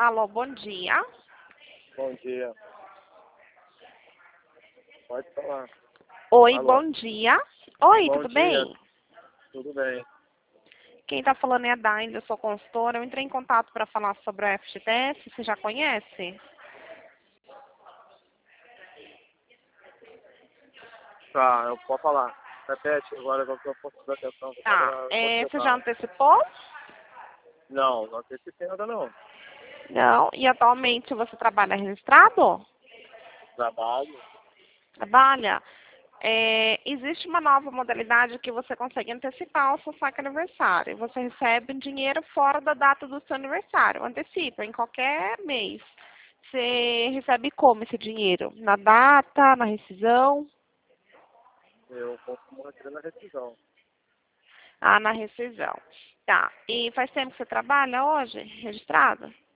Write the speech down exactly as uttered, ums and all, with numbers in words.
Alô, bom dia. Bom dia. Pode falar. Oi, Alô. bom dia. Oi, Bom tudo dia. bem? Tudo bem. Quem está falando é a Daine, eu sou consultora. Eu entrei em contato para falar sobre a F G T S. Você já conhece? Tá, eu posso falar. Repete agora que eu estou prestando atenção. Eu tava Tá. na É, outra você já sala. antecipou? Não, não antecipei nada não. Não. E atualmente você trabalha registrado? Trabalho. Trabalha. É, existe uma nova modalidade que você consegue antecipar o seu saque aniversário. Você recebe dinheiro fora da data do seu aniversário. Antecipa, em qualquer mês. Você recebe como esse dinheiro? Na data, na rescisão? Eu consumo receber na rescisão. Ah, na rescisão. Tá. E faz tempo que você trabalha hoje, registrado?